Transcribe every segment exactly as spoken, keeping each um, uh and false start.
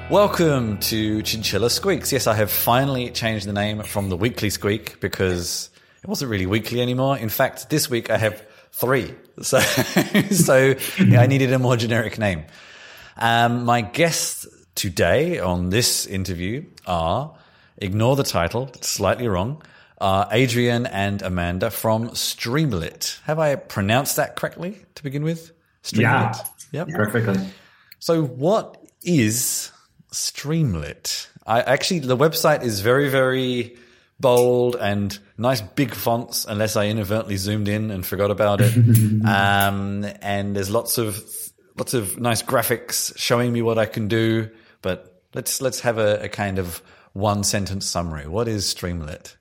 Welcome to Chinchilla Squeaks. Yes, I have finally changed the name from the Weekly Squeak because it wasn't really weekly anymore. In fact, this week I have three. So, so yeah, I needed a more generic name. Um, my guests today on this interview are, ignore the title, it's slightly wrong, are Adrian and Amanda from Streamlit. Have I pronounced that correctly to begin with? Streamlit. Yeah, yep. Perfectly. So what is Streamlit? I actually, the website is very, very bold and nice big fonts, unless I inadvertently zoomed in and forgot about it. um, and there's lots of lots of nice graphics showing me what I can do. But let's let's have a, a kind of one sentence summary. What is Streamlit?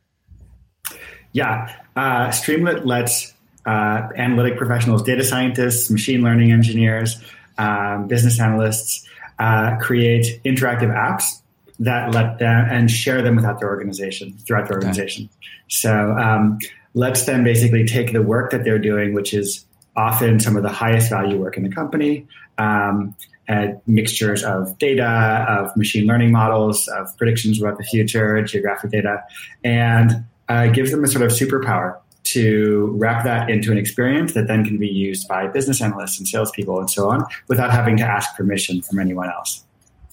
Yeah, uh, Streamlit lets uh, analytic professionals, data scientists, machine learning engineers, um, business analysts uh, create interactive apps that let them and share them without their organization, throughout their organization. Okay. So um, lets them basically take the work that they're doing, which is often some of the highest value work in the company, um, and mixtures of data, of machine learning models, of predictions about the future, geographic data, and uh, gives them a sort of superpower to wrap that into an experience that then can be used by business analysts and salespeople and so on without having to ask permission from anyone else.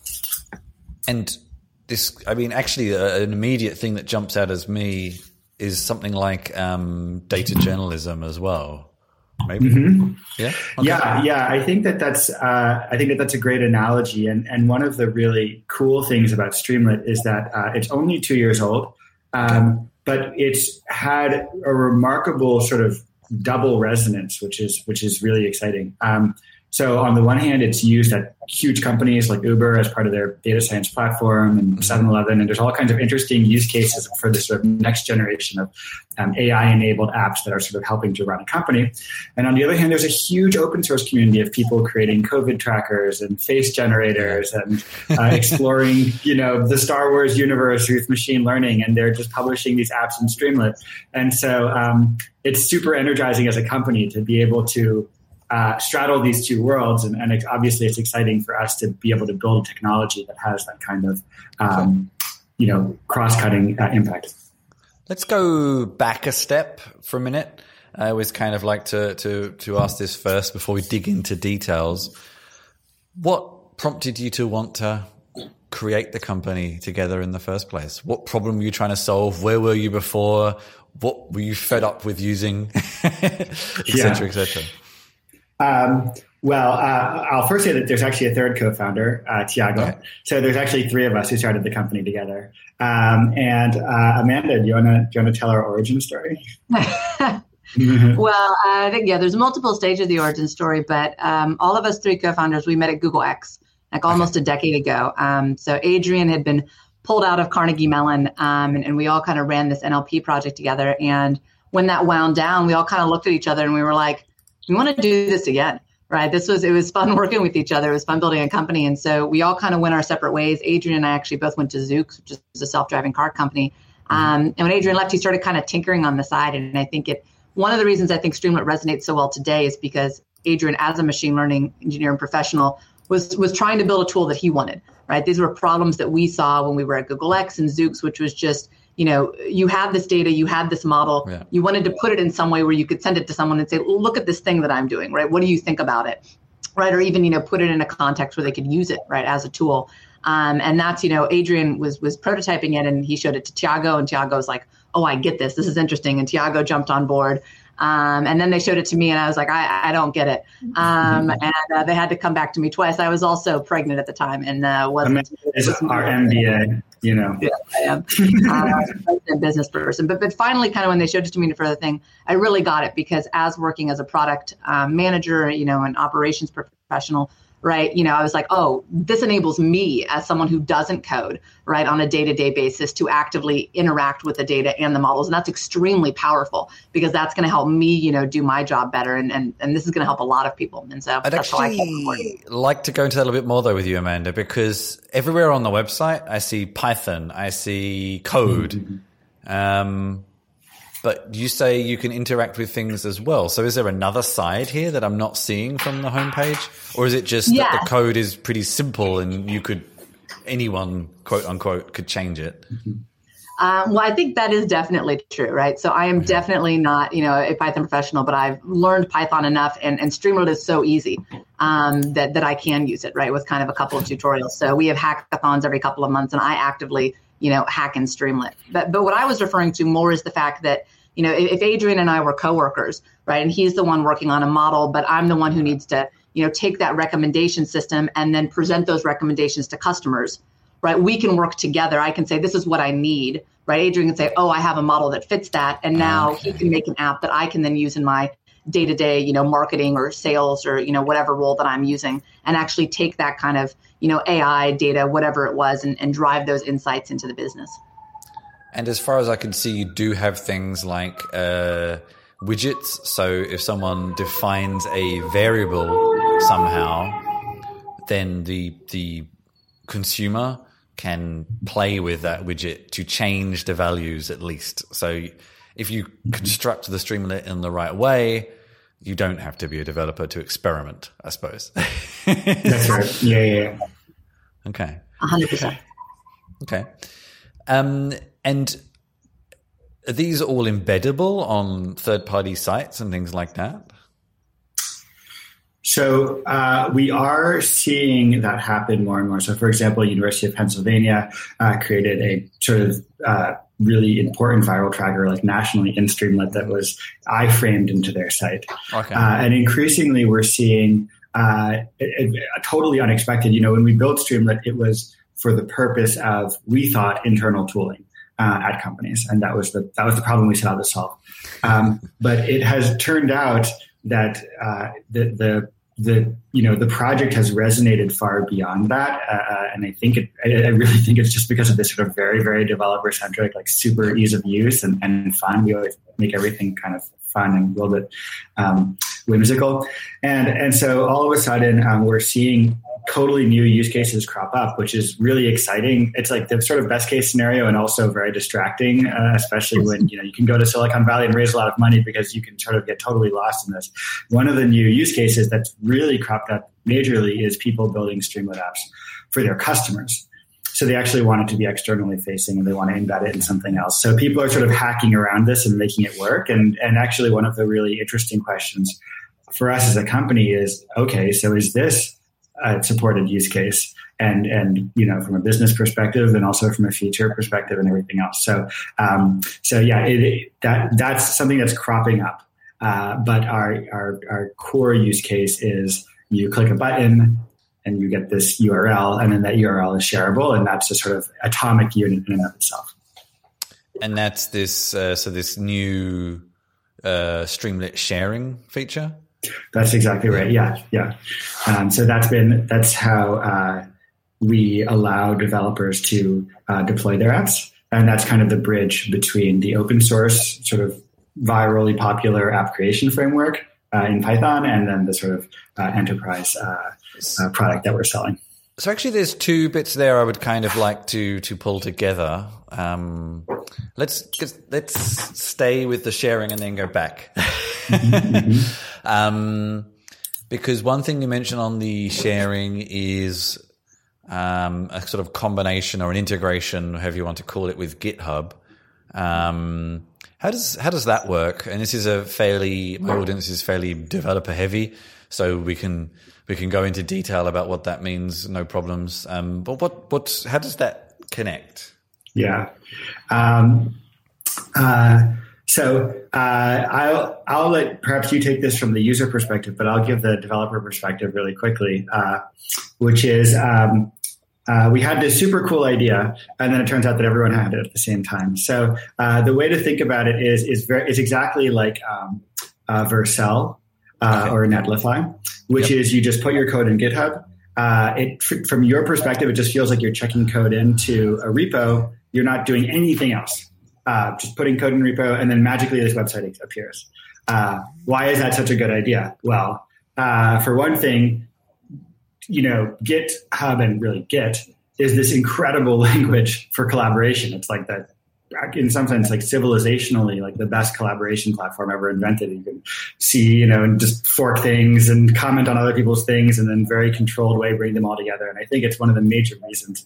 And this, I mean, actually, uh, an immediate thing that jumps out as me is something like um, data journalism as well. Maybe, mm-hmm. yeah, okay. yeah, yeah. I think that that's uh, I think that that's a great analogy, and and one of the really cool things about Streamlit is that uh, it's only two years old, um, okay. but it's had a remarkable sort of double resonance, which is which is really exciting. Um, So on the one hand, it's used at huge companies like Uber as part of their data science platform and seven eleven. And there's all kinds of interesting use cases for this sort of next generation of um, A I-enabled apps that are sort of helping to run a company. And on the other hand, there's a huge open source community of people creating COVID trackers and face generators and uh, exploring, you know, the Star Wars universe with machine learning. And they're just publishing these apps in Streamlit. And so um, it's super energizing as a company to be able to Uh, straddle these two worlds, and, and it, obviously it's exciting for us to be able to build technology that has that kind of, um, you know, cross-cutting uh, impact. Let's go back a step for a minute. I always kind of like to to to ask this first before we dig into details. What prompted you to want to create the company together in the first place? What problem were you trying to solve? Where were you before? What were you fed up with using, et cetera, et cetera? Um, well, uh, I'll first say that there's actually a third co-founder, uh, Tiago. Okay. So there's actually three of us who started the company together. Um, and uh, Amanda, do you want to do you want to tell our origin story? Well, uh, I think, yeah, there's multiple stages of the origin story, but um, all of us three co-founders, we met at Google X, like almost okay. a decade ago. Um, so Adrian had been pulled out of Carnegie Mellon, um, and, and we all kind of ran this N L P project together. And when that wound down, we all kind of looked at each other and we were like, we want to do this again, right? This was, it was fun working with each other. It was fun building a company. And so we all kind of went our separate ways. Adrian and I actually both went to Zoox, which is a self-driving car company. Um, and when Adrian left, he started kind of tinkering on the side. And I think it, one of the reasons I think Streamlit resonates so well today is because Adrian, as a machine learning engineer and professional, was, was trying to build a tool that he wanted, right? These were problems that we saw when we were at Google X and Zoox, which was just, you know, you had this data, you had this model, yeah. you wanted to put it in some way where you could send it to someone and say, look at this thing that I'm doing, right? What do you think about it, right? Or even, you know, put it in a context where they could use it, right, as a tool. Um, and that's, you know, Adrian was was prototyping it and he showed it to Tiago, and Tiago was like, oh, I get this. This is interesting. And Tiago jumped on board. Um, and then they showed it to me and I was like, I, I don't get it. Um, and uh, they had to come back to me twice. I was also pregnant at the time and uh, wasn't. Is our M B A, you know. Yeah, I am. uh, a business person. But but finally, kind of when they showed it to me for the thing, I really got it because as working as a product um, manager, you know, an operations professional, right? You know, I was like, oh, this enables me as someone who doesn't code, right, on a day-to-day basis to actively interact with the data and the models. And that's extremely powerful because that's going to help me, you know, do my job better. And and, and this is going to help a lot of people. And so I'd that's actually how I like to go into that a little bit more, though, with you, Amanda, because everywhere on the website, I see Python, I see code. Mm-hmm. Um But you say you can interact with things as well. So is there another side here that I'm not seeing from the homepage? Or is it just yeah. that the code is pretty simple and you could anyone, quote unquote, could change it. Um, well, I think that is definitely true, right? So I am definitely not, you know, a Python professional, but I've learned Python enough, and, and Streamlit is so easy um, that that I can use it, right, with kind of a couple of tutorials. So we have hackathons every couple of months, and I actively, you know, hack in Streamlit. But but what I was referring to more is the fact that, you know, if Adrian and I were coworkers, right, and he's the one working on a model, but I'm the one who needs to, you know, take that recommendation system and then present those recommendations to customers. Right, we can work together. I can say, this is what I need, right? Adrian can say, oh, I have a model that fits that. And now okay. he can make an app that I can then use in my day-to-day, you know, marketing or sales or, you know, whatever role that I'm using, and actually take that kind of, you know, A I data, whatever it was, and, and drive those insights into the business. And as far as I can see, you do have things like uh, widgets. So if someone defines a variable somehow, then the the consumer can play with that widget to change the values at least. So if you construct the Streamlit in the right way, you don't have to be a developer to experiment, I suppose. That's right. Yeah, yeah, yeah. Okay. one hundred percent. Okay. Um, and are these all embeddable on third-party sites and things like that? So uh, we are seeing that happen more and more. So, for example, University of Pennsylvania uh, created a sort of uh, really important viral tracker, like nationally in Streamlit, that was iframed into their site. Okay. Uh, and increasingly, we're seeing uh, it, it, totally unexpected. You know, when we built Streamlit, it was for the purpose of, we thought, internal tooling uh, at companies, and that was the that was the problem we set out to solve. Um, but it has turned out that uh, the the the you know the project has resonated far beyond that, uh, and I think it I, I really think it's just because of this sort of very very developer centric, like super ease of use and, and fun. We always make everything kind of fun and a little bit um, whimsical, and and so all of a sudden um, we're seeing totally new use cases crop up, which is really exciting. It's like the sort of best case scenario and also very distracting, uh, especially when, you know, you can go to Silicon Valley and raise a lot of money because you can sort of get totally lost in this. One of the new use cases that's really cropped up majorly is people building Streamlit apps for their customers. So they actually want it to be externally facing and they want to embed it in something else. So people are sort of hacking around this and making it work. And, and actually one of the really interesting questions for us as a company is, okay, so is this a supported use case, and and you know, from a business perspective and also from a feature perspective and everything else. So um, so yeah, it, it, that that's something that's cropping up. Uh, but our, our our core use case is you click a button and you get this U R L, and then that U R L is shareable, and that's a sort of atomic unit in and of itself. And that's this uh, so this new uh, Streamlit sharing feature. That's exactly right. Yeah, yeah. Um, so that's been that's how uh, we allow developers to uh, deploy their apps, and that's kind of the bridge between the open source sort of virally popular app creation framework uh, in Python and then the sort of uh, enterprise uh, uh, product that we're selling. So actually, there's two bits there I would kind of like to to pull together. Um, let's let's stay with the sharing and then go back. mm-hmm. um, because one thing you mentioned on the sharing is um, a sort of combination or an integration, however you want to call it, with GitHub. Um, how does how does that work? And this is a fairly my audience is fairly developer heavy, so we can we can go into detail about what that means, no problems. Um, but what what how does that connect? Yeah. Um, uh, so uh, I'll I'll let perhaps you take this from the user perspective, but I'll give the developer perspective really quickly, uh, which is um, uh, we had this super cool idea, and then it turns out that everyone had it at the same time. So uh, the way to think about it is is very is exactly like um, uh, Vercel uh, okay. or Netlify, which yep. is you just put your code in GitHub. Uh, it from your perspective, it just feels like you're checking code into a repo. You're not doing anything else. Uh, just putting code in repo, and then magically this website appears. Uh, why is that such a good idea? Well, uh, for one thing, you know, GitHub and really Git is this incredible language for collaboration. It's like that, in some sense, like civilizationally, like the best collaboration platform ever invented. You can see, you know, and just fork things and comment on other people's things, and then very controlled way bring them all together. And I think it's one of the major reasons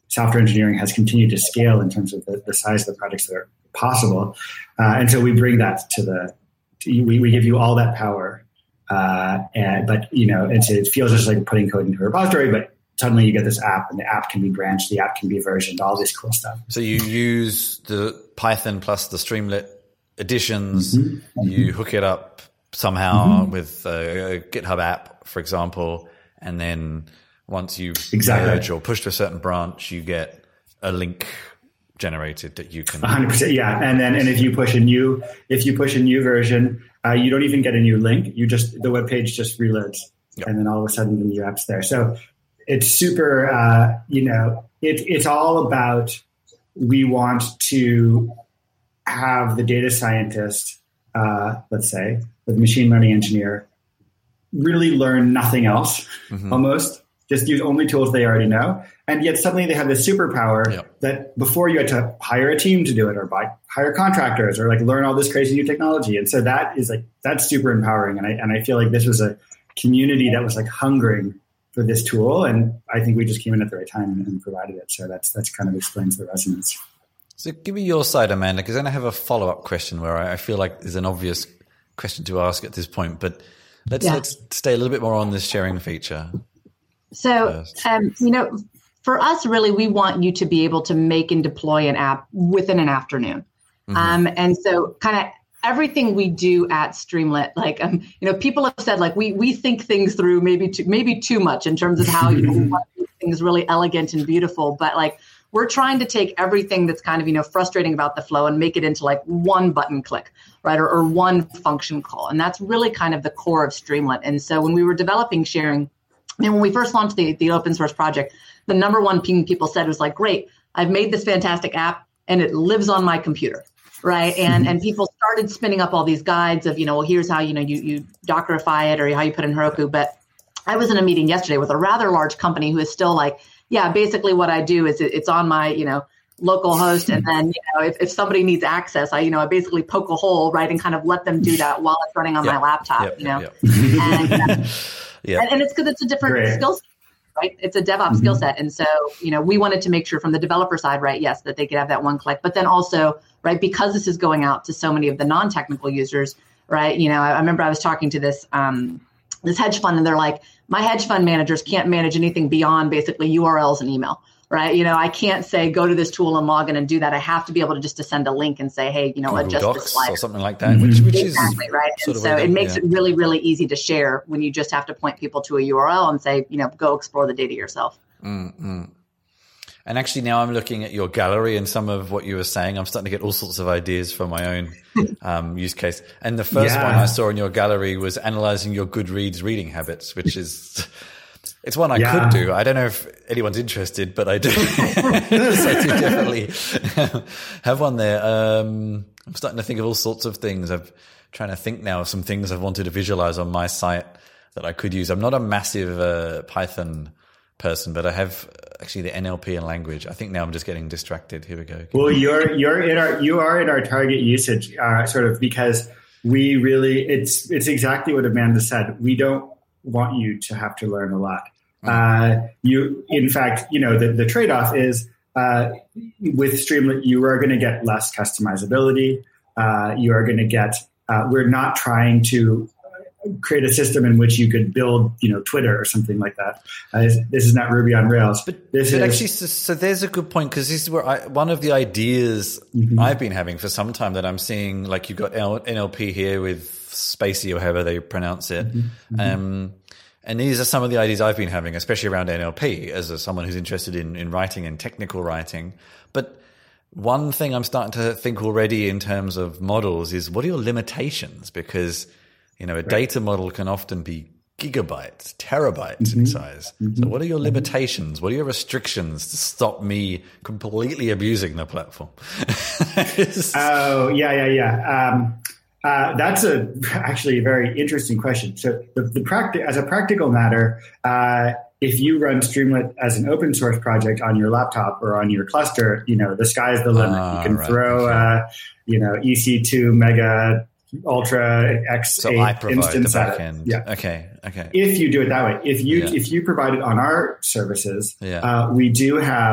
software engineering has continued to scale in terms of the, the size of the projects that are possible. Uh, and so we bring that to the, to, we, we give you all that power. Uh, and, but, you know, it's, it feels just like putting code into a repository, but suddenly you get this app, and the app can be branched, the app can be versioned, all this cool stuff. So you use the Python plus the Streamlit additions, mm-hmm. you hook it up somehow mm-hmm. with a, a GitHub app, for example, and then once you exactly. merge or push to a certain branch, you get a link generated that you can. one hundred percent, yeah. And then, and if you push a new, if you push a new version, uh, you don't even get a new link. You just, the web page just reloads, yep. and then all of a sudden the new app's there. So it's super, uh, you know, it, it's all about, we want to have the data scientist, uh, let's say, the machine learning engineer, really learn nothing else, mm-hmm. almost, just use only tools they already know. And yet suddenly they have this superpower yep. that before you had to hire a team to do it, or buy, hire contractors, or like learn all this crazy new technology. And so that is like, that's super empowering. And I, and I feel like this was a community that was like hungering for this tool, and I think we just came in at the right time and, and provided it. So that's that's kind of explains the resonance. So give me your side, Amanda, because then I have a follow up question where I, I feel like there's an obvious question to ask at this point, but let's yeah. let's stay a little bit more on this sharing feature. So, um, you know, for us, really, we want you to be able to make and deploy an app within an afternoon, mm-hmm. um, and so kind of. Everything we do at Streamlit, like, um, you know, people have said, like, we we think things through maybe too, maybe too much in terms of how, you know, we want things really elegant and beautiful. But like, we're trying to take everything that's kind of, you know, frustrating about the flow and make it into like one button click, right? Or, or one function call. And that's really kind of the core of Streamlit. And so when we were developing sharing, I mean, when we first launched the, the open source project, the number one thing people said was like, great, I've made this fantastic app and it lives on my computer. Right. And and people started spinning up all these guides of, you know, well, here's how, you know, you, you Dockerify it or how you put in Heroku. But I was in a meeting yesterday with a rather large company who is still like, yeah, basically what I do is it, it's on my, you know, local host. And then, you know, if, if somebody needs access, I, you know, I basically poke a hole, right, and kind of let them do that while it's running on yep. my laptop, yep, you know. Yep, yep. And, uh, yep. and and it's because it's a different Great. skill set. Right. It's a DevOps mm-hmm. skill set. And so, you know, we wanted to make sure from the developer side, right, yes, that they could have that one click, but then also, right, because this is going out to so many of the non-technical users, right, you know, I, I remember I was talking to this, um, this hedge fund, and they're like, my hedge fund managers can't manage anything beyond basically U R Ls and email, right? You know, I can't say, go to this tool and log in and do that. I have to be able to just to send a link and say, hey, you know, Google adjust Docs this slide or something like that, which, which exactly, is right. And so it makes yeah. it really, really easy to share when you just have to point people to a U R L and say, you know, go explore the data yourself. Mm-hmm. And actually now I'm looking at your gallery and some of what you were saying. I'm starting to get all sorts of ideas for my own um, use case. And the first yeah. one I saw in your gallery was analyzing your Goodreads reading habits, which is, it's one I yeah. could do. I don't know if anyone's interested, but I do. So I do definitely have one there. Um, I'm starting to think of all sorts of things. I'm trying to think now of some things I've wanted to visualize on my site that I could use. I'm not a massive uh, Python person, but I have actually the N L P and language. I think now I'm just getting distracted. Here we go. Well, you're you're in our you are in our target usage, uh, sort of, because we really it's it's exactly what Amanda said. We don't want you to have to learn a lot. Mm. Uh, you, in fact, you know the the trade off is uh, with Streamlit, you are going to get less customizability. Uh, you are going to get. Uh, we're not trying to create a system in which you could build, you know, Twitter or something like that. Uh, this, this is not Ruby on Rails. But, this but is, actually, so, so there's a good point, because this is where I, one of the ideas mm-hmm. I've been having for some time that I'm seeing, like you've got N L P here with Spacey or however they pronounce it. Mm-hmm. Um, and these are some of the ideas I've been having, especially around N L P as a, someone who's interested in, in writing and technical writing. But one thing I'm starting to think already in terms of models is, what are your limitations? Because you know, a right. data model can often be gigabytes, terabytes mm-hmm. in size. Mm-hmm. So what are your limitations? What are your restrictions to stop me completely abusing the platform? oh, yeah, yeah, yeah. Um, uh, that's a actually a very interesting question. So the, the practi- as a practical matter, uh, if you run Streamlit as an open source project on your laptop or on your cluster, you know, the sky's the limit. Ah, you can right. throw, okay. uh, you know, E C two mega Ultra X so I provide instance the back end. Yeah. Okay. Okay. If you do it that way, if you yeah. if you provide it on our services, yeah. uh, we do have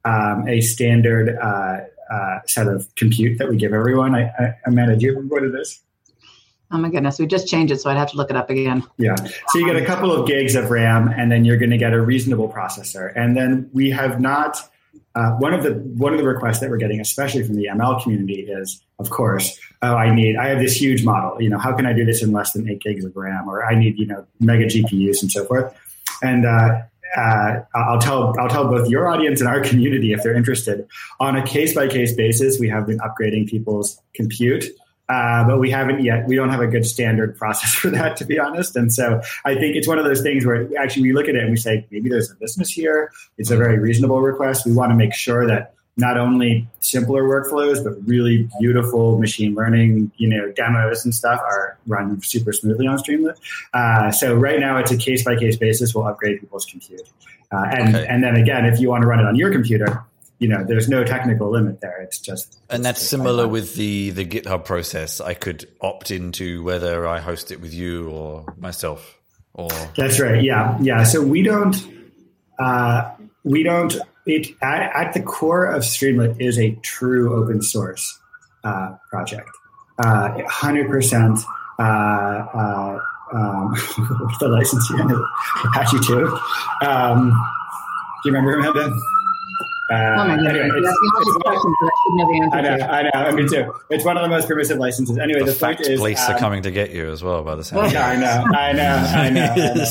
um, a standard uh, uh, set of compute that we give everyone. I, I, Amanda, do you remember what it is? Oh my goodness, we just changed it, so I'd have to look it up again. Yeah. So you get a couple of gigs of RAM, and then you're going to get a reasonable processor. And then we have not, uh, one of the one of the requests that we're getting, especially from the M L community, is, of course, oh, I need, I have this huge model. You know, how can I do this in less than eight gigs of RAM? Or I need, you know, mega G P Us and so forth. And uh, uh, I'll tell I'll tell both your audience and our community, if they're interested, on a case by case basis, we have been upgrading people's compute. Uh, but we haven't yet. We don't have a good standard process for that, to be honest. And so I think it's one of those things where actually we look at it and we say, maybe there's a business here. It's a very reasonable request. We want to make sure that not only simpler workflows, but really beautiful machine learning, you know, demos and stuff are run super smoothly on Streamlit. Uh, so right now it's a case by case basis. We'll upgrade people's compute. Uh, and, okay. and then again, if you want to run it on your computer, you know, there's no technical limit there. It's just, and that's similar with the, the GitHub process. I could opt into whether I host it with you or myself. Or that's right. Yeah, yeah. So we don't, uh, we don't. It at, at the core of Streamlit is a true open source uh, project. Uh, hundred percent. Uh, uh, um, what's the license here? Apache two. Um, do you remember him, Ben? Uh, oh my God. Anyway, it's, it's questions that I should know the answer I know, to. I know, me too. It's one of the most permissive licenses. Anyway, the, the fact point is, police um, are coming to get you as well by the sound. Yeah, I know, I know, I know.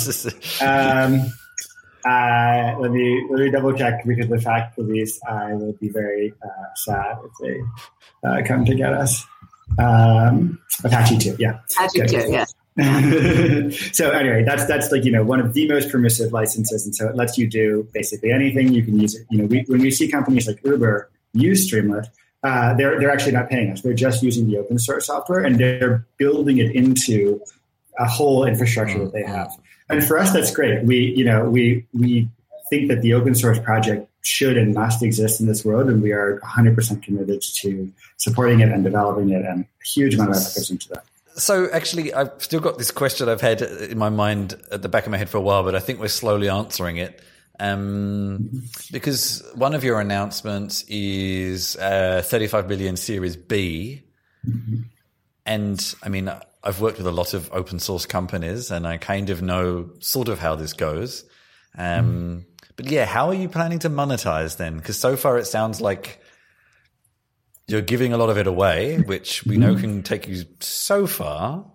I know. um, uh, let me let me double check, because the fact police, I will be very uh, sad if they uh, come to get us. Um, Apache two, yeah. Apache Good. two, yes. So anyway, that's that's like, you know, one of the most permissive licenses, and so it lets you do basically anything. You can use it. You know, we, when we see companies like Uber use Streamlit, uh, they're they're actually not paying us. They're just using the open source software, and they're building it into a whole infrastructure that they have. And for us, that's great. We you know we we think that the open source project should and must exist in this world, and we are one hundred percent committed to supporting it and developing it, and a huge amount of effort goes into that. So actually, I've still got this question I've had in my mind at the back of my head for a while, but I think we're slowly answering it. Um, because one of your announcements is uh, thirty-five billion Series B. Mm-hmm. And I mean, I've worked with a lot of open source companies, and I kind of know sort of how this goes. Um, mm-hmm. But yeah, how are you planning to monetize then? Because so far it sounds like you're giving a lot of it away, which we know can take you so far.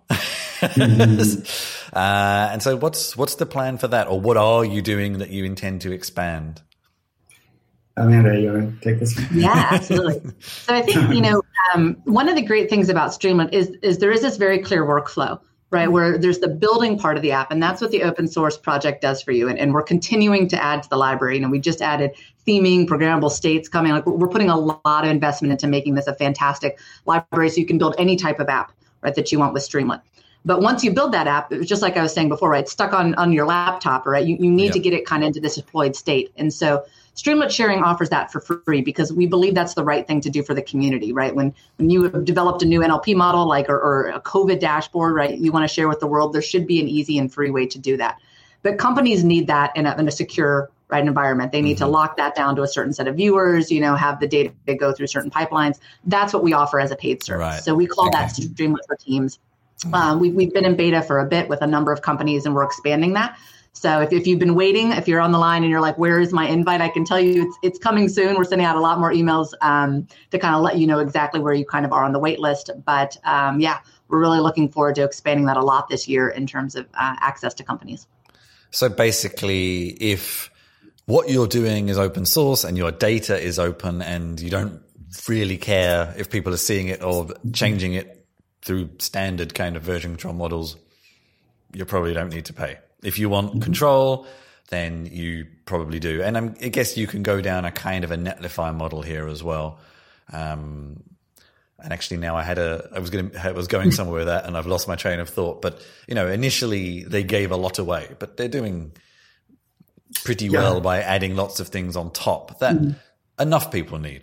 Mm-hmm. uh, and so what's what's the plan for that? Or what are you doing that you intend to expand? Amanda, you want to take this one? Yeah, absolutely. So I think, you know, um, one of the great things about Streamlit is, is there is this very clear workflow, right, where there's the building part of the app, and that's what the open source project does for you. And, and we're continuing to add to the library. You know, we just added theming, programmable states coming. Like, we're putting a lot of investment into making this a fantastic library, so you can build any type of app, right, that you want with Streamlit. But once you build that app, it was just like I was saying before, right, it's stuck on, on your laptop, right? You, you need yeah. to get it kind of into this deployed state. And so Streamlit Sharing offers that for free, because we believe that's the right thing to do for the community, right? When when you have developed a new N L P model, like or, or a COVID dashboard, right, you want to share with the world, there should be an easy and free way to do that. But companies need that in a, in a secure, right, environment. They need mm-hmm. to lock that down to a certain set of viewers, you know, have the data go through certain pipelines. That's what we offer as a paid service. Right. So we call okay. that Streamlit for Teams. Mm-hmm. Um, we, we've been in beta for a bit with a number of companies, and we're expanding that. So if, if you've been waiting, if you're on the line and you're like, where is my invite? I can tell you it's it's coming soon. We're sending out a lot more emails um, to kind of let you know exactly where you kind of are on the wait list. But um, yeah, we're really looking forward to expanding that a lot this year in terms of uh, access to companies. So basically, if what you're doing is open source and your data is open, and you don't really care if people are seeing it or changing it through standard kind of version control models, you probably don't need to pay. If you want mm-hmm. control, then you probably do. And I'm, I guess you can go down a kind of a Netlify model here as well. Um, and actually now I had a, I was going to, I was going somewhere with that, and I've lost my train of thought. But, you know, initially they gave a lot away, but they're doing pretty yeah. well by adding lots of things on top that mm-hmm. enough people need.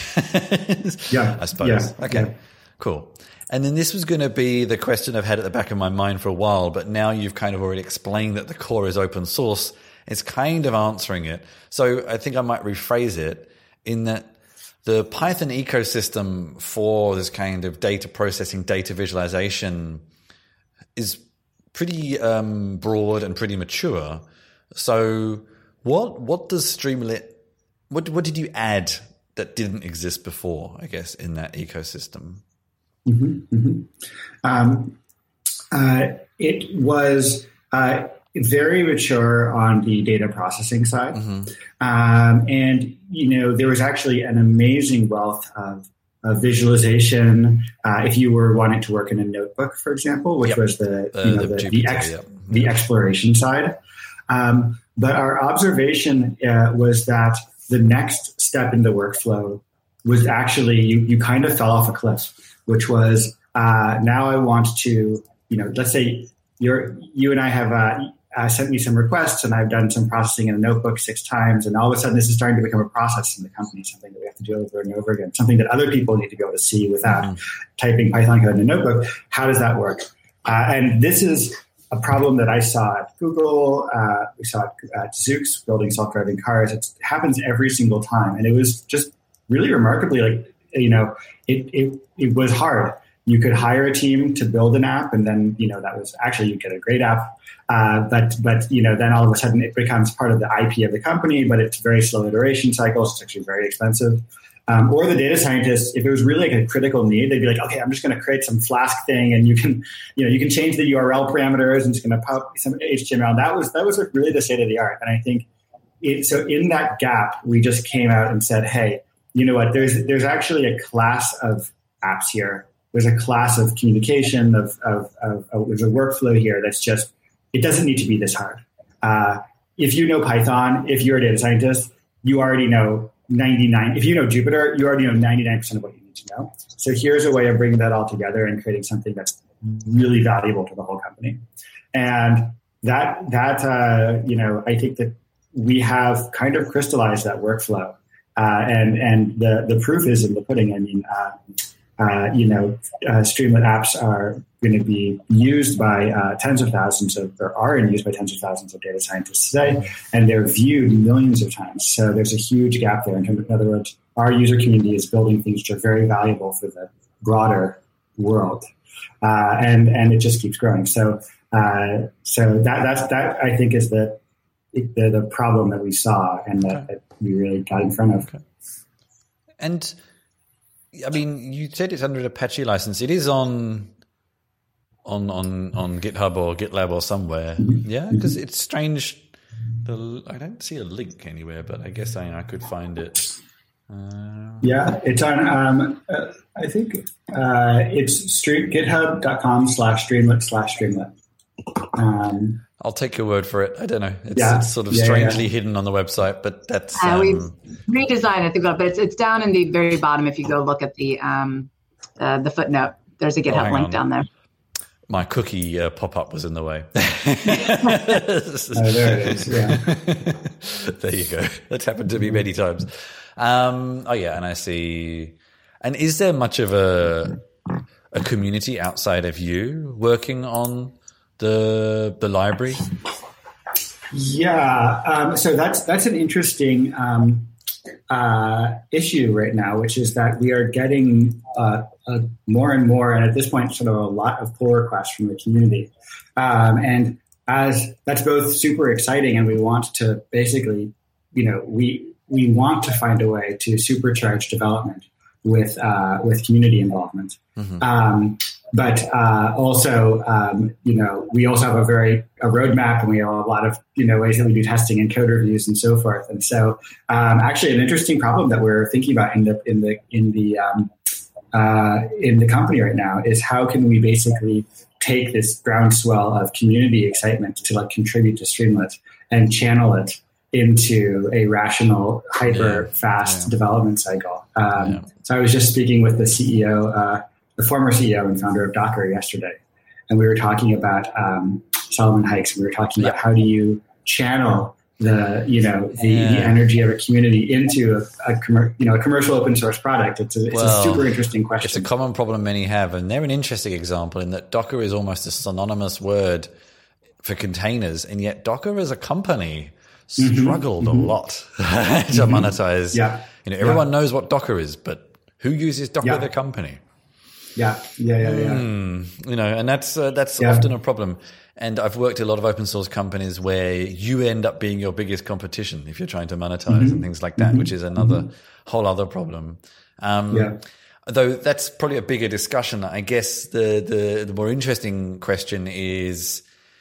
yeah. I suppose. Yeah. Okay, yeah. Cool. And then this was going to be the question I've had at the back of my mind for a while, but now you've kind of already explained that the core is open source. It's kind of answering it. So I think I might rephrase it. in that the Python ecosystem for this kind of data processing, data visualization is pretty um, broad and pretty mature. So what what does Streamlit, what what did you add that didn't exist before, I guess, in that ecosystem? Mm-hmm, mm-hmm. Um, uh, it was uh, very mature on the data processing side. Mm-hmm. Um, and, you know, there was actually an amazing wealth of, of visualization. Uh, if you were wanting to work in a notebook, for example, which yep. was the, uh, you know, the, the, the, ex, yep. the exploration side. Um, but our observation uh, was that the next step in the workflow was actually, you, you kind of fell off a cliff, which was uh, now I want to, you know, let's say you're, you and I have uh, uh, sent me some requests and I've done some processing in a notebook six times. And all of a sudden this is starting to become a process in the company, something that we have to do over and over again, something that other people need to be able to see without mm-hmm. typing Python code in a notebook. How does that work? Uh, and this is a problem that I saw at Google. Uh, we saw it at Zoox, building self-driving cars. It happens every single time. And it was just really remarkably, like, you know, it, it, it was hard. You could hire a team to build an app, and then, you know, that was actually, you get a great app. Uh, but, but, you know, then all of a sudden it becomes part of the I P of the company, but it's very slow iteration cycles. It's actually very expensive. Um, or the data scientists, if it was really like a critical need, they'd be like, okay, I'm just going to create some Flask thing, and you can, you know, you can change the U R L parameters and it's going to pop some H T M L. That was, that was really the state of the art. And I think it, so in that gap, we just came out and said, hey, you know what, there's, there's actually a class of apps here. There's a class of communication, of, of, of, of there's a workflow here that's just, it doesn't need to be this hard. Uh, if you know Python, if you're a data scientist, you already know ninety-nine. If you know Jupyter, you already know ninety-nine percent of what you need to know. So here's a way of bringing that all together and creating something that's really valuable to the whole company. And that, that uh, you know, I think that we have kind of crystallized that workflow. Uh, and and the, the proof is in the pudding. I mean, uh, uh, you know, uh, Streamlit apps are going to be used by uh, tens of thousands of, or are used by tens of thousands of data scientists today, and they're viewed millions of times. So there's a huge gap there. In other words, our user community is building things which are very valuable for the broader world, uh, and and it just keeps growing. So uh, so that that's that I think is the the, the problem that we saw and that, okay. that we really got in front of. Okay. And I mean, you said it's under an Apache license. It is on on on, on GitHub or GitLab or somewhere. Mm-hmm. Yeah, because it's strange. The I don't see a link anywhere, but I guess I, I could find it. Uh, yeah, it's on. Um, uh, I think uh, it's stream, github.com slash streamlit slash streamlit. Um, I'll take your word for it. I don't know. It's, yeah, it's sort of yeah, strangely yeah. hidden on the website, but that's uh, um, we've redesigned it, but it's it's down in the very bottom. If you go look at the um, uh, the footnote, there's a GitHub oh, link on. down there. My cookie uh, pop-up was in the way. oh, there it is. Yeah. There you go. That's happened to me many times. Um, oh yeah, and I see. And is there much of a a community outside of you working on the the library? Yeah, um, so that's that's an interesting um, uh, issue right now, which is that we are getting uh, uh, more and more, and at this point, sort of a lot of pull requests from the community, um, and as that's both super exciting, and we want to basically, you know, we we want to find a way to supercharge development with uh, with community involvement. Mm-hmm. Um, but uh, also, um, you know, we also have a very a roadmap, and we have a lot of you know ways that we do testing and code reviews and so forth. And so, um, actually, an interesting problem that we're thinking about in the in the in the um, uh, in the company right now is how can we basically take this groundswell of community excitement to like contribute to Streamlit and channel it into a rational, hyper fast yeah. development cycle. Um, yeah. So I was just speaking with the C E O, uh, the former C E O and founder of Docker yesterday, and we were talking about um, Solomon Hykes. We were talking yeah. about how do you channel the you know the, yeah. the energy of a community into a, a commer- you know a commercial open source product. It's a, it's well, a super interesting question. It's a common problem many have, and they're an interesting example in that Docker is almost a synonymous word for containers, and yet Docker is a company. struggled mm-hmm. a lot to mm-hmm. monetize. Yeah. You know, everyone yeah. knows what Docker is, but who uses Docker, yeah. the company? Yeah, yeah, yeah, yeah. Mm, you know, and that's uh, that's yeah. often a problem. And I've worked at a lot of open source companies where you end up being your biggest competition if you're trying to monetize mm-hmm. and things like that, mm-hmm. which is another mm-hmm. whole other problem. Um, yeah. Though that's probably a bigger discussion. I guess the, the, the more interesting question is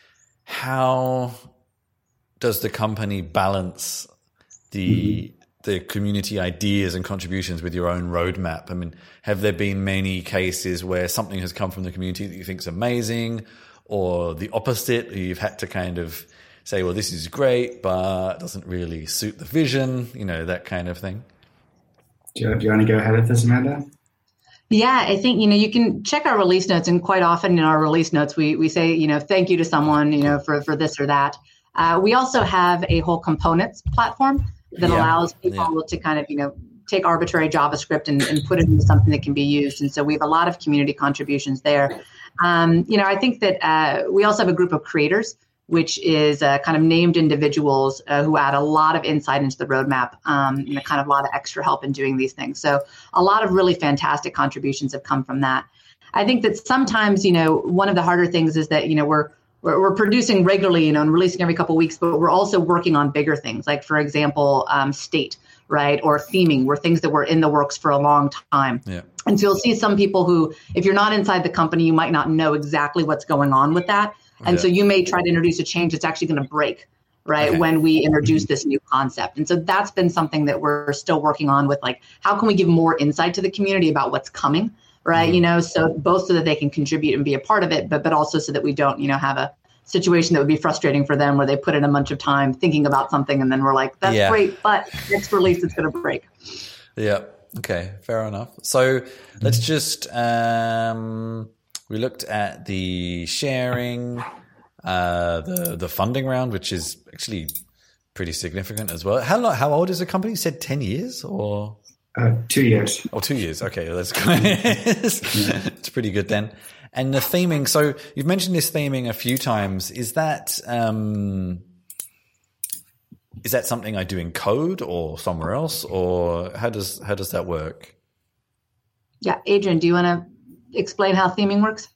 how does the company balance the mm-hmm. the community ideas and contributions with your own roadmap? I mean, have there been many cases where something has come from the community that you think is amazing, or the opposite, you've had to kind of say, well, this is great, but it doesn't really suit the vision, you know, that kind of thing? Do you, do you want to go ahead with this, Amanda? Yeah, I think, you know, you can check our release notes, and quite often in our release notes, we we say, you know, thank you to someone, you know, for, for this or that. Uh, we also have a whole components platform that yeah. allows people yeah. to kind of, you know, take arbitrary JavaScript and, and put it into something that can be used. And so we have a lot of community contributions there. Um, you know, I think that uh, we also have a group of creators, which is uh, kind of named individuals uh, who add a lot of insight into the roadmap um, and a kind of a lot of extra help in doing these things. So a lot of really fantastic contributions have come from that. I think that sometimes, you know, one of the harder things is that, you know, we're We're, we're producing regularly, you know, and releasing every couple of weeks, but we're also working on bigger things, like, for example, um, state, right, or theming, were things that were in the works for a long time. Yeah. And so you'll see some people who, if you're not inside the company, you might not know exactly what's going on with that. And yeah. so you may try to introduce a change that's actually going to break, right, okay. when we introduce this new concept. And so that's been something that we're still working on with, like, how can we give more insight to the community about what's coming? Right. Mm-hmm. You know, so both so that they can contribute and be a part of it, but but also so that we don't, you know, have a situation that would be frustrating for them where they put in a bunch of time thinking about something and then we're like, that's yeah. great, but next release it's going to break. Yeah. Okay. Fair enough. So let's just, um, we looked at the sharing, uh, the, the funding round, which is actually pretty significant as well. How long, how old is the company? You said ten years or? Uh, two years. Oh, two years. Okay, that's it's pretty good then. And the theming. So you've mentioned this theming a few times. Is that um, is that something I do in code or somewhere else, or how does how does that work? Yeah, Adrian, do you want to explain how theming works?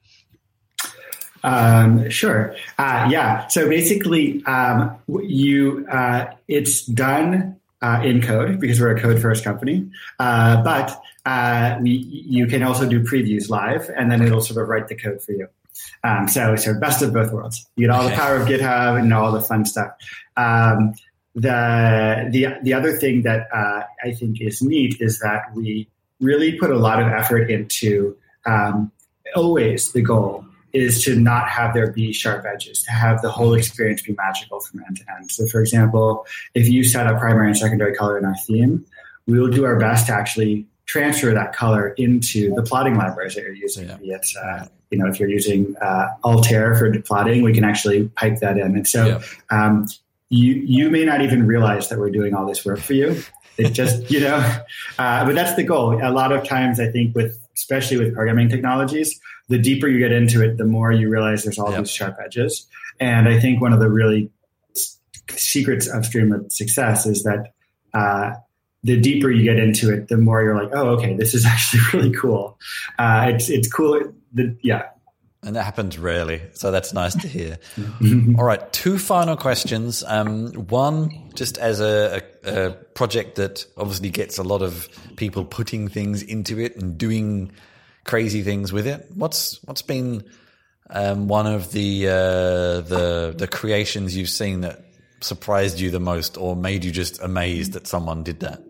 Um, sure. Uh, yeah. So basically, um, you uh, it's done. Uh, in code, because we're a code first company. Uh, but uh, we, you can also do previews live, and then it'll sort of write the code for you. Um, so, so best of both worlds. You get all the power of GitHub and all the fun stuff. Um, the the the other thing that uh, I think is neat is that we really put a lot of effort into um, always the goal is to not have there be sharp edges, to have the whole experience be magical from end to end. So, for example, if you set up primary and secondary color in our theme, we will do our best to actually transfer that color into the plotting libraries that you're using. Yeah. Be it, uh, you know, if you're using uh, Altair for plotting, we can actually pipe that in. And so yeah. um, you you may not even realize that we're doing all this work for you. It just, you know, uh, but that's the goal. A lot of times, I think, with especially with programming technologies, the deeper you get into it, the more you realize there's all yep. these sharp edges. And I think one of the really secrets of Streamlit success is that uh, the deeper you get into it, the more you're like, oh, okay, this is actually really cool. Uh, it's it's cool. The, yeah. And that happens rarely, so that's nice to hear. All right, two final questions. Um, one, just as a, a, a project that obviously gets a lot of people putting things into it and doing crazy things with it. What's what's been um, one of the uh, the the creations you've seen that surprised you the most, or made you just amazed that someone did that?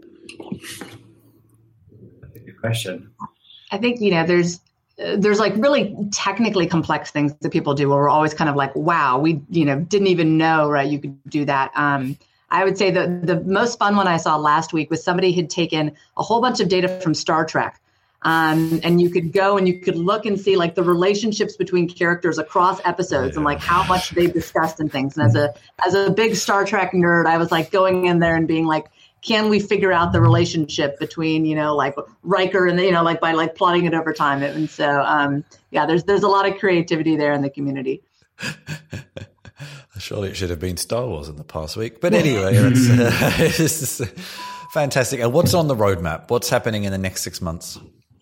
That's a good question. I think you know there's. There's like really technically complex things that people do where we're always kind of like, wow, we, you know, didn't even know, right, you could do that. Um, I would say the the most fun one I saw last week was somebody had taken a whole bunch of data from Star Trek. Um, and you could go and you could look and see like the relationships between characters across episodes and like how much they discussed and things. And as a as a big Star Trek nerd, I was like going in there and being like, can we figure out the relationship between, you know, like Riker and, you know, like by like plotting it over time. And so, um, yeah, there's there's a lot of creativity there in the community. Surely it should have been Star Wars in the past week. But anyway, that's, uh, it's fantastic. And what's on the roadmap? What's happening in the next six months?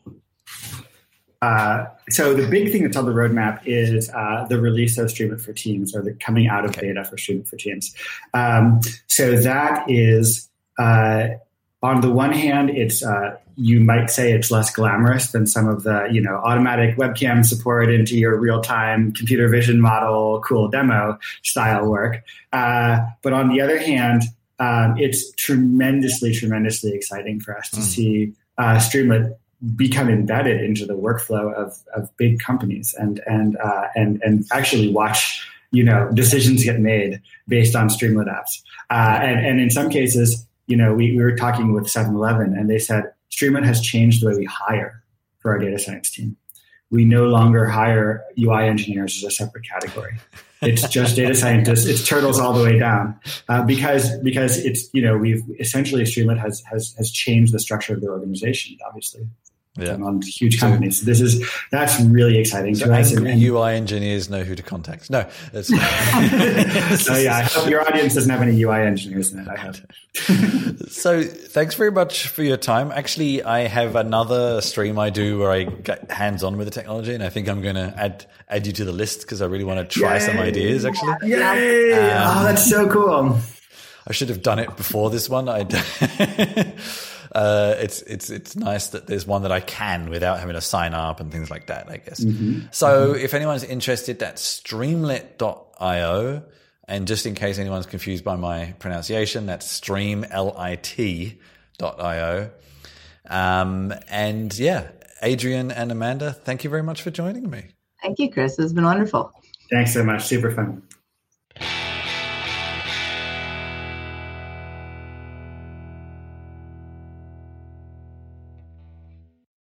Uh, so the big thing that's on the roadmap is uh, the release of Streamlit for Teams, or the coming out of okay. beta for Streamlit for Teams. Um, so that is, uh, on the one hand, it's uh, you might say it's less glamorous than some of the, you know, automatic webcam support into your real-time computer vision model, cool demo style work. Uh, but on the other hand, um, it's tremendously, tremendously exciting for us to mm. see uh, Streamlit become embedded into the workflow of, of big companies and and uh, and and actually watch, you know, decisions get made based on Streamlit apps. Uh, and, and in some cases, you know, we, we were talking with seven eleven and they said Streamlit has changed the way we hire for our data science team. We no longer hire U I engineers as a separate category. It's just data scientists. It's turtles all the way down uh, because because it's, you know, we've essentially Streamlit has has has changed the structure of the organization, obviously. Yeah. On huge companies. So this is that's really exciting so to us. And, and U I engineers know who to contact. No, it's, oh yeah, I hope your audience doesn't have any U I engineers in it. I hope. So thanks very much for your time. Actually, I have another stream I do where I get hands on with the technology, and I think I'm going to add add you to the list because I really want to try Yay. some ideas. Actually, Yay! Um, oh, that's so cool. I should have done it before this one. I. Uh, it's it's it's nice that there's one that I can without having to sign up and things like that, I guess. Mm-hmm. So mm-hmm. if anyone's interested, that's streamlit dot io. And just in case anyone's confused by my pronunciation, that's streamlit dot io. Um, and yeah, Adrian and Amanda, thank you very much for joining me. Thank you, Chris. It's been wonderful. Thanks so much. Super fun.